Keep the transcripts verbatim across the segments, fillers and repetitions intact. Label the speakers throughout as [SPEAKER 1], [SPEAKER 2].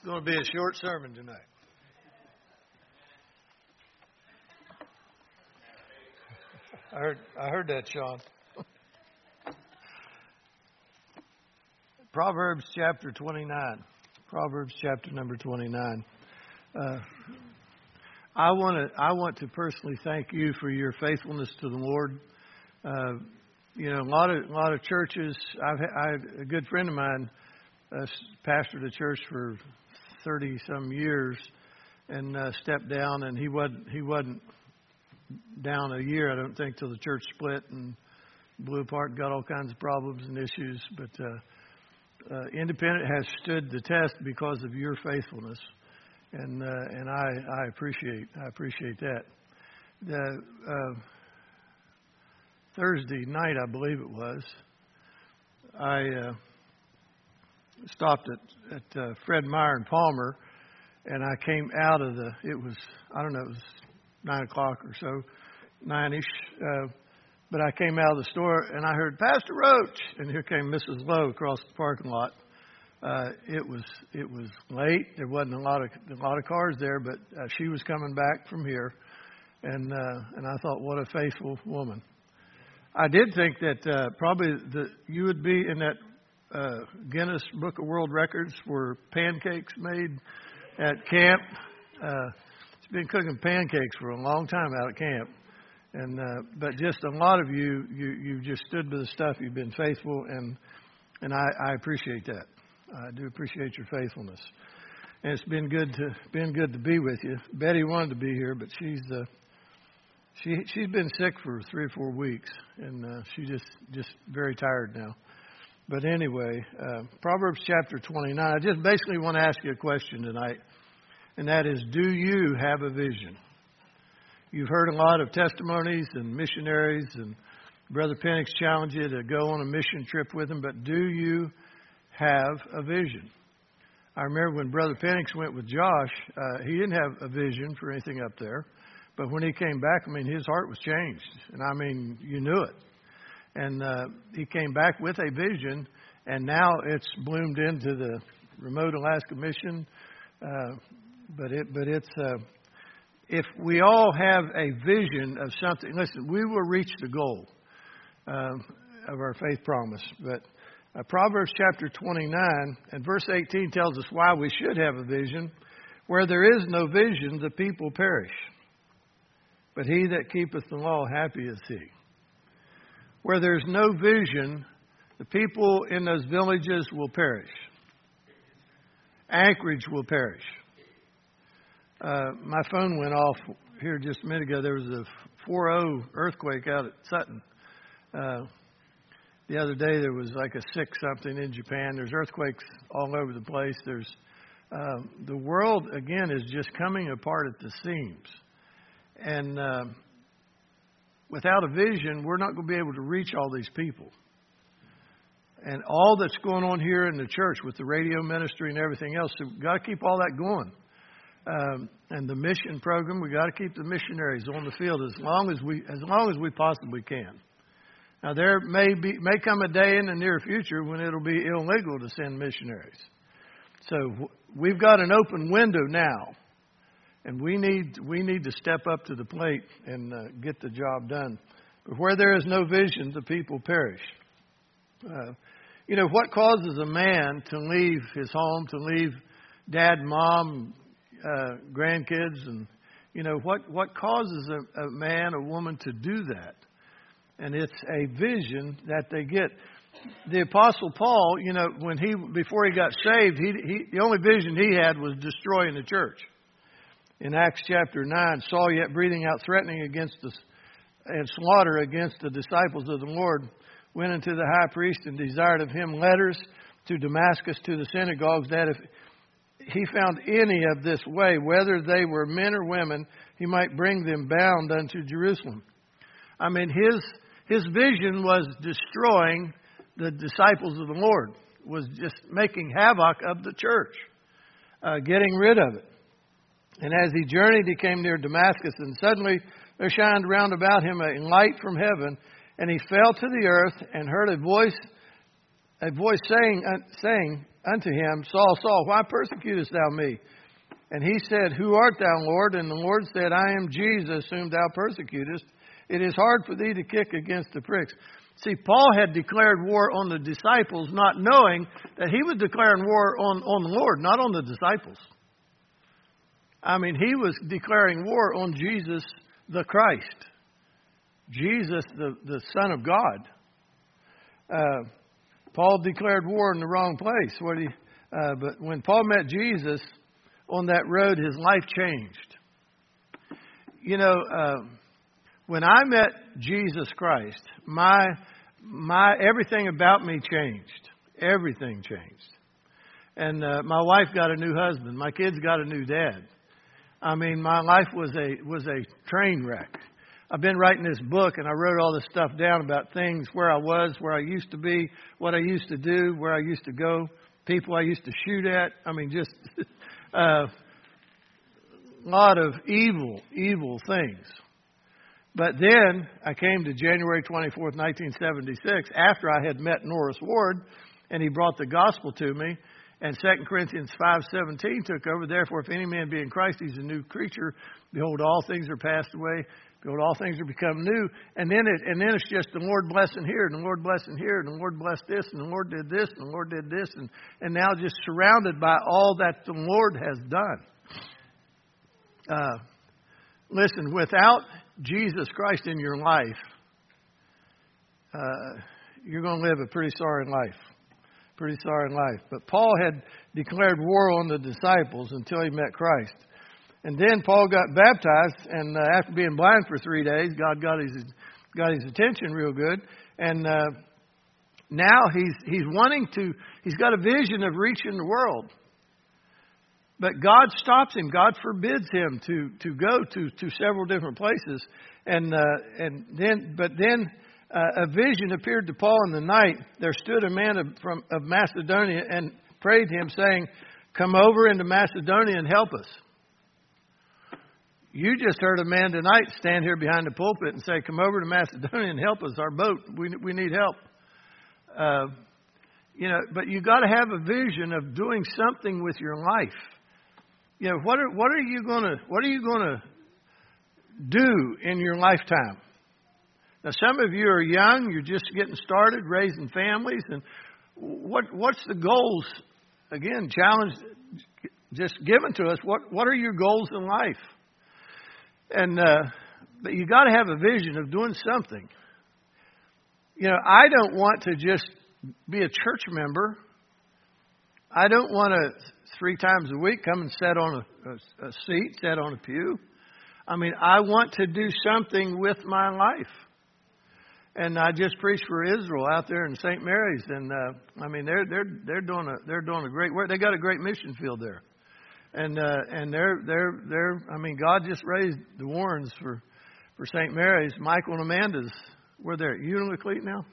[SPEAKER 1] It's going to be a short sermon tonight. I heard, I heard that, Sean. Proverbs chapter twenty-nine. Proverbs chapter number twenty-nine. Uh, I want to I want to personally thank you for your faithfulness to the Lord. Uh, you know, a lot of a lot of churches. I've I had a good friend of mine, uh, pastored a church for thirty some years, and uh, stepped down, and he wasn't he wasn't down a year, I don't think, till the church split and blew apart and got all kinds of problems and issues. But uh, uh, Independent has stood the test because of your faithfulness, and uh, and I, I appreciate I appreciate that. The uh, Thursday night, I believe it was, I uh, stopped at at uh, Fred Meyer and Palmer, and I came out of the. It was I don't know. It was nine o'clock or so, nine-ish. Uh, but I came out of the store and I heard, Pastor Roach, and here came Missus Lowe across the parking lot. Uh, it was it was late. There wasn't a lot of a lot of cars there, but uh, she was coming back from here, and uh, and I thought, what a faithful woman. I did think that uh, probably the you would be in that uh, Guinness Book of World Records for pancakes made at camp. Uh, Been cooking pancakes for a long time out at camp, and uh, but just a lot of you, you you just stood by the stuff. You've been faithful, and and I, I appreciate that. I do appreciate your faithfulness, and it's been good to been good to be with you. Betty wanted to be here, but she's uh, she she's been sick for three or four weeks, and uh, she just just very tired now. But anyway, uh, Proverbs chapter twenty-nine. I just basically want to ask you a question tonight. And that is, do you have a vision? You've heard a lot of testimonies and missionaries, and Brother Penix challenged you to go on a mission trip with him, but do you have a vision? I remember when Brother Penix went with Josh, uh, he didn't have a vision for anything up there, but when he came back, I mean, his heart was changed, and I mean, you knew it. And uh, he came back with a vision, and now it's bloomed into the remote Alaska mission. Uh, But it, but it's uh, if we all have a vision of something. Listen, we will reach the goal um, of our faith promise. But uh, Proverbs chapter twenty-nine and verse eighteen tells us why we should have a vision. Where there is no vision, the people perish. But he that keepeth the law, happy is he. Where there is no vision, the people in those villages will perish. Anchorage will perish. Uh, my phone went off here just a minute ago. There was a four oh earthquake out at Sutton. Uh, the other day there was like a six something in Japan. There's earthquakes all over the place. There's uh, the world again is just coming apart at the seams, and uh, without a vision, we're not going to be able to reach all these people. And all that's going on here in the church with the radio ministry and everything else, so we've got to keep all that going. Um, and the mission program, we got to keep the missionaries on the field as long as we as long as we possibly can. Now there may be may come a day in the near future when it'll be illegal to send missionaries. So we've got an open window now, and we need we need to step up to the plate and uh, get the job done. But where there is no vision, the people perish. Uh, you know, what causes a man to leave his home, to leave dad, mom, Uh, grandkids, and you know what what causes a, a man, a woman to do that, and it's a vision that they get. The Apostle Paul, you know, when he before he got saved, he, he the only vision he had was destroying the church. In Acts chapter nine, Saul, yet breathing out threatening against us and slaughter against the disciples of the Lord, went unto the high priest and desired of him letters to Damascus to the synagogues, that if he found any of this way, whether they were men or women, he might bring them bound unto Jerusalem. I mean, his his vision was destroying the disciples of the Lord, was just making havoc of the church, uh, getting rid of it. And as he journeyed, he came near Damascus, and suddenly there shined round about him a light from heaven, and he fell to the earth and heard a voice, a voice saying, uh, saying, unto him, Saul, Saul, why persecutest thou me? And he said, Who art thou, Lord? And the Lord said, I am Jesus, whom thou persecutest. It is hard for thee to kick against the pricks. See, Paul had declared war on the disciples, not knowing that he was declaring war on, on the Lord, not on the disciples. I mean, he was declaring war on Jesus the Christ, Jesus the, the Son of God. Uh, Paul declared war in the wrong place. What he, uh, but when Paul met Jesus on that road, his life changed. You know, uh, when I met Jesus Christ, my my everything about me changed. Everything changed. And uh, my wife got a new husband. My kids got a new dad. I mean, my life was a was a train wreck. I've been writing this book, and I wrote all this stuff down about things, where I was, where I used to be, what I used to do, where I used to go, people I used to shoot at. I mean, just uh, a lot of evil, evil things. But then I came to January twenty-fourth, nineteen seventy-six, after I had met Norris Ward, and he brought the gospel to me. And Second Corinthians five seventeen took over. Therefore, if any man be in Christ, he's a new creature. Behold, all things are passed away. Behold, all things are become new. And then it, and then it's just the Lord blessing here, and the Lord blessing here, and the Lord blessed this, and the Lord did this, and the Lord did this, and, and now just surrounded by all that the Lord has done. Uh, listen, without Jesus Christ in your life, uh, you're going to live a pretty sorry life. Pretty sorry life. But Paul had declared war on the disciples until he met Christ. And then Paul got baptized, and uh, after being blind for three days, God got his got his attention real good. And uh, now he's he's wanting to. He's got a vision of reaching the world. But God stops him. God forbids him to, to go to, to several different places. And uh, and then, but then uh, a vision appeared to Paul in the night. There stood a man of, from of Macedonia and prayed him, saying, "Come over into Macedonia and help us." You just heard a man tonight stand here behind the pulpit and say, "Come over to Macedonia and help us. Our boat, we we need help." Uh, you know, but you got to have a vision of doing something with your life. You know, what are what are you gonna what are you gonna do in your lifetime? Now, some of you are young; you're just getting started, raising families, and what what's the goals? Again, challenge just given to us. What what are your goals in life? And uh, but you got to have a vision of doing something. You know, I don't want to just be a church member. I don't want to three times a week come and sit on a, a, a seat, sit on a pew. I mean, I want to do something with my life. And I just preached for Israel out there in Saint Mary's, and uh, I mean, they're they're they're doing a they're doing a great work. They got a great mission field there. And uh, and they're they're they're I mean, God just raised the Warrens for, for Saint Mary's. Michael and Amanda's, where they're at Unalakleet now.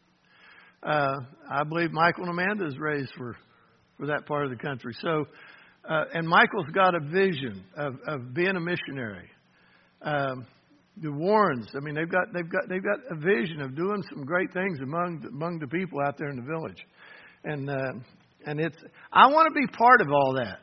[SPEAKER 1] Uh, I believe Michael and Amanda's raised for, for that part of the country. So, uh, and Michael's got a vision of, of being a missionary. Um, the Warrens, I mean, they've got they've got they've got a vision of doing some great things among among the people out there in the village. And uh, and it's I want to be part of all that.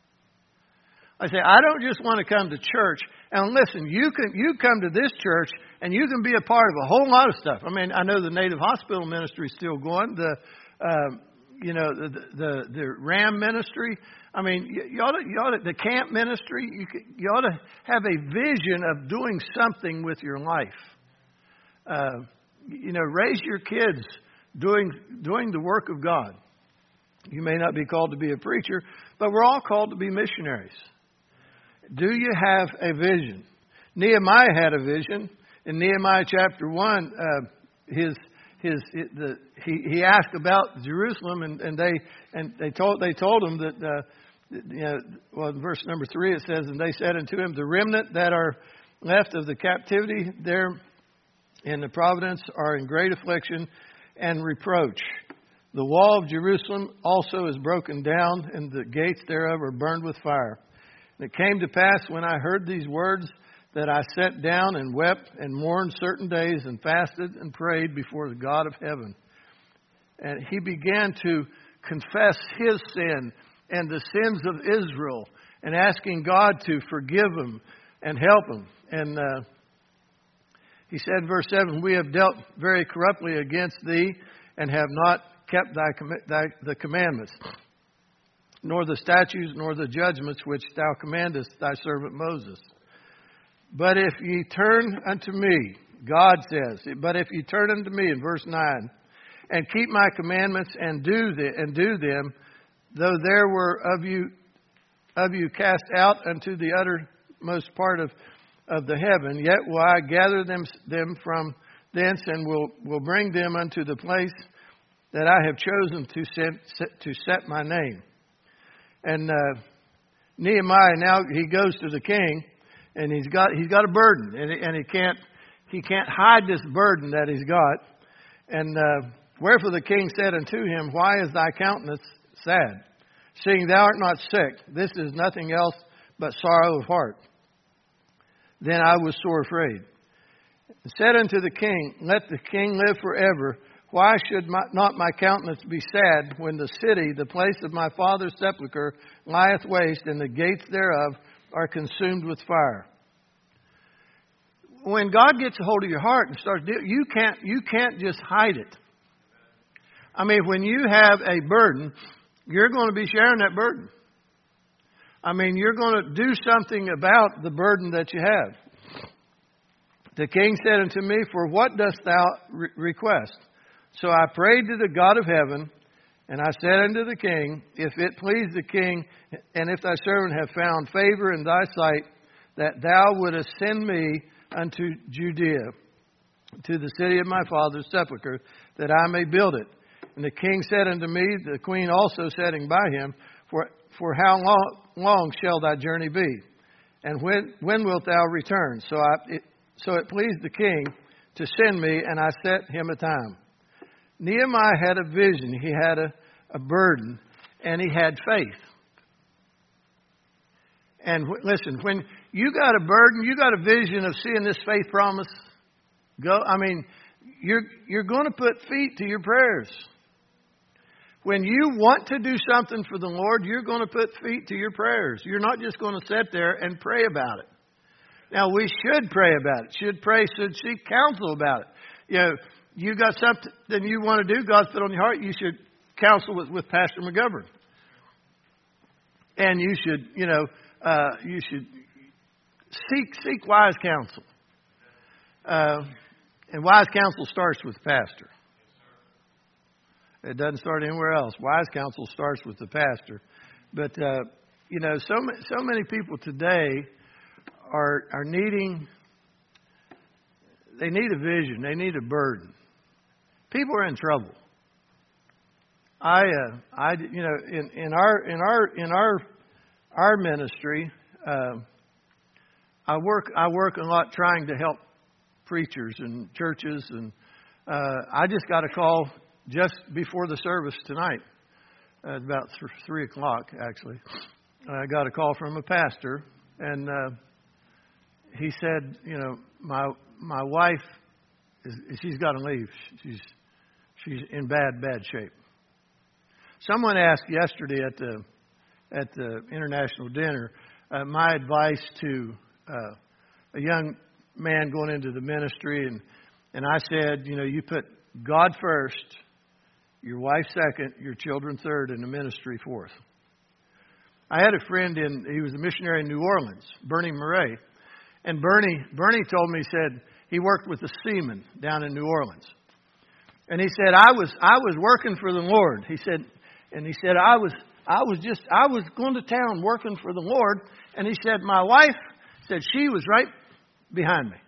[SPEAKER 1] I say, I don't just want to come to church. And listen, you can you come to this church and you can be a part of a whole lot of stuff. I mean, I know the Native Hospital ministry is still going. The uh, you know the, the the RAM ministry. I mean, you, you ought to, you ought to, the camp ministry. You could, you ought to have a vision of doing something with your life. Uh, you know, raise your kids doing doing the work of God. You may not be called to be a preacher, but we're all called to be missionaries. Do you have a vision? Nehemiah had a vision. In Nehemiah chapter one, uh, his his the he, he asked about Jerusalem, and, and they and they told they told him that uh, you know, well, in verse number three it says, and they said unto him, the remnant that are left of the captivity there in the providence are in great affliction and reproach. The wall of Jerusalem also is broken down, and the gates thereof are burned with fire. And it came to pass when I heard these words that I sat down and wept and mourned certain days and fasted and prayed before the God of heaven. And he began to confess his sin and the sins of Israel and asking God to forgive him and help him. And uh, he said in verse seven, we have dealt very corruptly against thee and have not kept thy, thy the commandments, nor the statutes, nor the judgments which thou commandest thy servant Moses. But if ye turn unto me, God says, but if ye turn unto me, in verse nine, and keep my commandments and do the, and do them, though there were of you of you cast out unto the uttermost part of, of the heaven, yet will I gather them them from thence, and will, will bring them unto the place that I have chosen to set, to set my name. And uh, Nehemiah, now he goes to the king, and he's got he's got a burden, and, and he can't he can't hide this burden that he's got. And uh, wherefore the king said unto him, why is thy countenance sad, seeing thou art not sick? This is nothing else but sorrow of heart. Then I was sore afraid, and said unto the king, let the king live forever. Why should my, not my countenance be sad when the city, the place of my father's sepulchre, lieth waste, and the gates thereof are consumed with fire? When God gets a hold of your heart and starts, you can't you can't just hide it. I mean, when you have a burden, you're going to be sharing that burden. I mean, you're going to do something about the burden that you have. The king said unto me, for what dost thou re- request? So I prayed to the God of heaven, and I said unto the king, if it please the king, and if thy servant have found favor in thy sight, that thou wouldest send me unto Judea, to the city of my father's sepulchre, that I may build it. And the king said unto me, the queen also sitting by him, For for how long, long shall thy journey be? And when when wilt thou return? So I it, so it pleased the king to send me, and I set him a time. Nehemiah had a vision, he had a, a burden, and he had faith. And w- listen, when you got a burden, you got a vision of seeing this faith promise go. I mean, you're you're going to put feet to your prayers. When you want to do something for the Lord, you're going to put feet to your prayers. You're not just going to sit there and pray about it. Now, we should pray about it. Should pray, should seek counsel about it. You know, you got something you want to do, God's put on your heart, you should counsel with, with Pastor McGovern. And you should, you know, uh, you should seek seek wise counsel. Uh, and wise counsel starts with the pastor. It doesn't start anywhere else. Wise counsel starts with the pastor. But, uh, you know, so, so many people today are are needing, they need a vision. They need a burden. People are in trouble. I, uh, I, you know, in, in our in our in our our ministry, uh, I work I work a lot trying to help preachers and churches, and uh, I just got a call just before the service tonight, at about th- three o'clock actually. I got a call from a pastor, and uh, he said, you know, my my wife is she's got to leave. She's she's in bad bad shape. Someone asked yesterday at the at the international dinner uh, my advice to uh, a young man going into the ministry, and and I said, you know, you put God first, your wife second, your children third, and the ministry fourth. I had a friend in, he was a missionary in New Orleans, Bernie Murray. And Bernie, Bernie told me, he said, he worked with the seamen down in New Orleans. And he said, I was, I was working for the Lord. He said, and he said, I was, I was just, I was going to town working for the Lord. And he said, my wife said she was right behind me.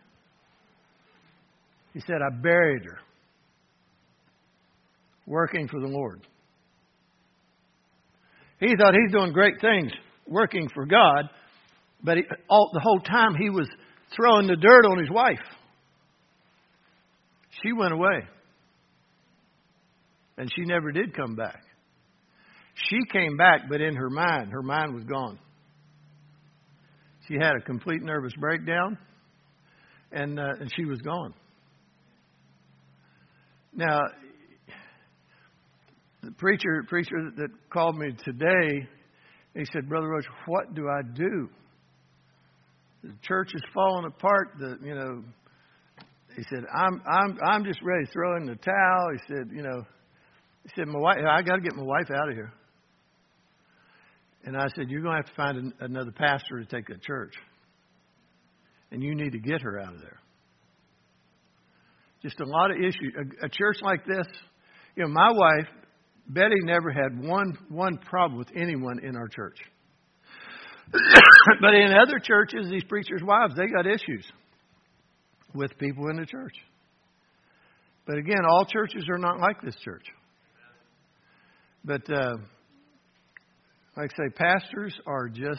[SPEAKER 1] He said, I buried her working for the Lord. He thought he's doing great things working for God, but he, all, the whole time he was throwing the dirt on his wife. She went away, and she never did come back. She came back, but in her mind, her mind was gone. She had a complete nervous breakdown, and uh, and she was gone. Now, the preacher preacher that called me today, he said, Brother Roach, what do I do? The church is falling apart. The you know, he said, I'm I'm I'm just ready to throw in the towel. He said, you know, he said, my wife, I got to get my wife out of here. And I said, you're going to have to find an, another pastor to take that church, and you need to get her out of there. Just a lot of issues. A, a church like this, you know, my wife Betty never had one one problem with anyone in our church. But in other churches, these preachers' wives, they got issues with people in the church. But again, all churches are not like this church. But uh, like I say, pastors are just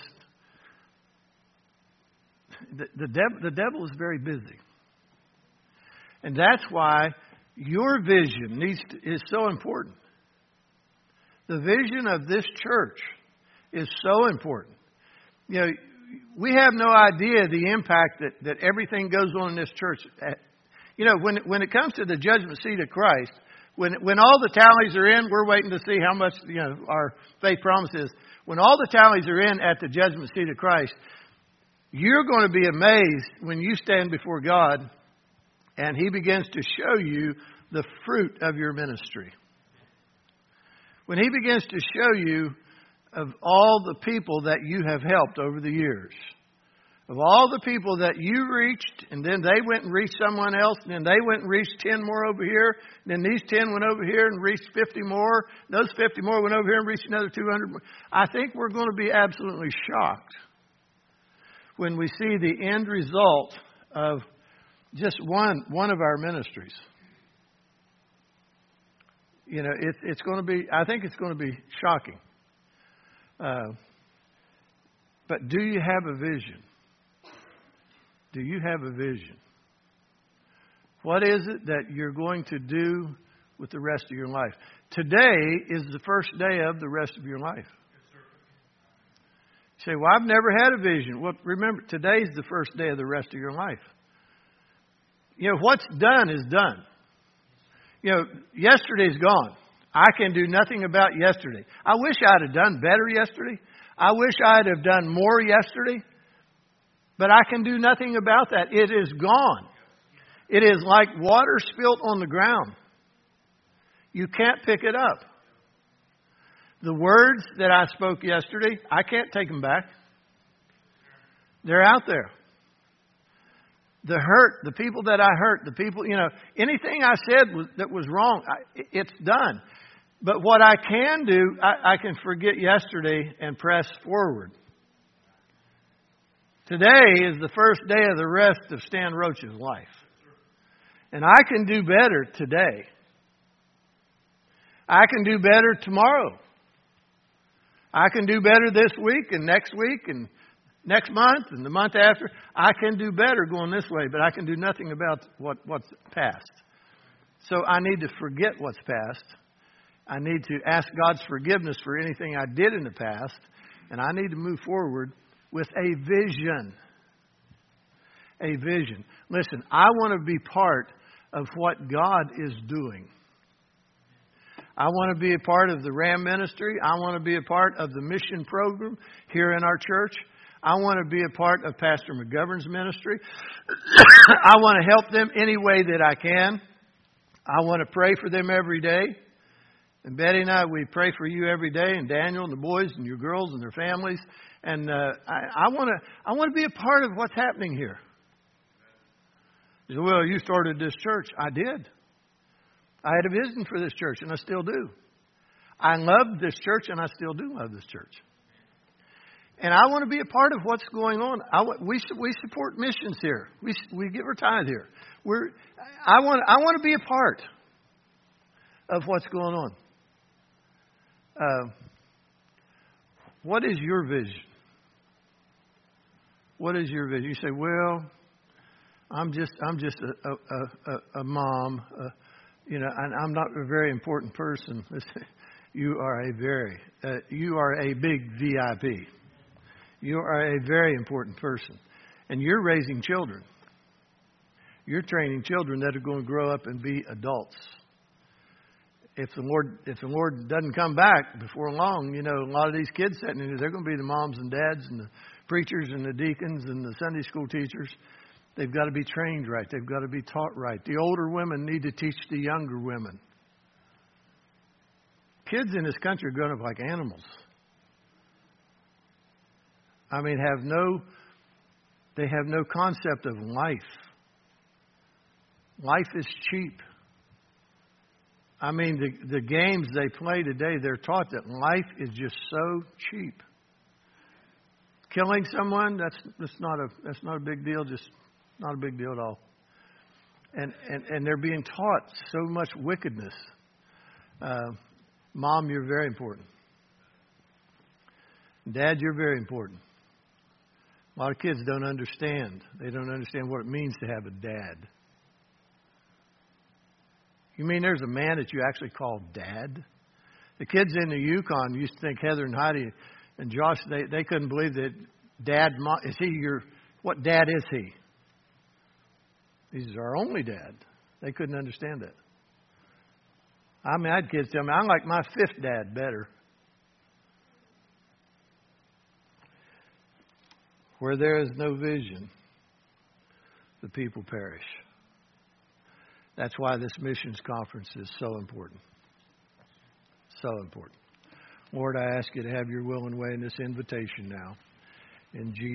[SPEAKER 1] the the, dev, the devil is very busy, and that's why your vision needs to, is so important. The vision of this church is so important. You know, we have no idea the impact that, that everything goes on in this church. You know, when when it comes to the judgment seat of Christ, when when all the tallies are in, we're waiting to see how much, you know, our faith promises. When all the tallies are in at the judgment seat of Christ, you're going to be amazed when you stand before God and He begins to show you the fruit of your ministry. When He begins to show you of all the people that you have helped over the years, of all the people that you reached, and then they went and reached someone else, and then they went and reached ten more over here, and then these ten went over here and reached fifty more. Those fifty more went over here and reached another two hundred more. I think we're going to be absolutely shocked when we see the end result of just one one of our ministries. You know, it's it's going to be, I think it's going to be shocking. Uh, but do you have a vision? Do you have a vision? What is it that you're going to do with the rest of your life? Today is the first day of the rest of your life. You say, well, I've never had a vision. Well, remember, today's the first day of the rest of your life. You know, what's done is done. You know, yesterday's gone. I can do nothing about yesterday. I wish I'd have done better yesterday. I wish I'd have done more yesterday. But I can do nothing about that. It is gone. It is like water spilt on the ground. You can't pick it up. The words that I spoke yesterday, I can't take them back. They're out there. The hurt, the people that I hurt, the people, you know, anything I said was, that was wrong, I, it's done. But what I can do, I, I can forget yesterday and press forward. Today is the first day of the rest of Stan Roach's life. And I can do better today. I can do better tomorrow. I can do better this week and next week and next month and the month after. I can do better going this way, but I can do nothing about what, what's past. So I need to forget what's past. I need to ask God's forgiveness for anything I did in the past. And I need to move forward with a vision. A vision. Listen, I want to be part of what God is doing. I want to be a part of the RAM ministry. I want to be a part of the mission program here in our church. I want to be a part of Pastor McGovern's ministry. I want to help them any way that I can. I want to pray for them every day. And Betty and I, we pray for you every day, and Daniel and the boys and your girls and their families. And uh, I, I want to I want to be a part of what's happening here. You say, well, you started this church. I did. I had a vision for this church, and I still do. I loved this church, and I still do love this church. And I want to be a part of what's going on. I, we we support missions here. We we give our tithe here. We're I want I want to be a part of what's going on. Uh, what is your vision? What is your vision? You say, well, I'm just I'm just a a, a, a mom, uh, you know, and I'm not a very important person. You are a very uh, you are a big V I P. You are a very important person, and you're raising children. You're training children that are going to grow up and be adults. if the Lord if the Lord doesn't come back before long, you know, a lot of these kids sitting in here, they're going to be the moms and dads and the preachers and the deacons and the Sunday school teachers. They've got to be trained right. They've got to be taught right. The older women need to teach the younger women. Kids in this country are growing up like animals. I mean, have no, they have no concept of life. Life is cheap. I mean, the, the games they play today, they're taught that life is just so cheap. Killing someone, that's, that's, not a, that's not a big deal, just not a big deal at all. And, and, and they're being taught so much wickedness. Uh, Mom, you're very important. Dad, you're very important. A lot of kids don't understand. They don't understand what it means to have a dad. You mean there's a man that you actually call Dad? The kids in the Yukon used to think Heather and Heidi and Josh, they, they couldn't believe that Dad, is he your, what dad is he? He's our only dad. They couldn't understand it. I mean, I had kids tell me, I like my fifth dad better. Where there is no vision, the people perish. That's why this missions conference is so important. So important. Lord, I ask you to have your will and way in this invitation now. In Jesus'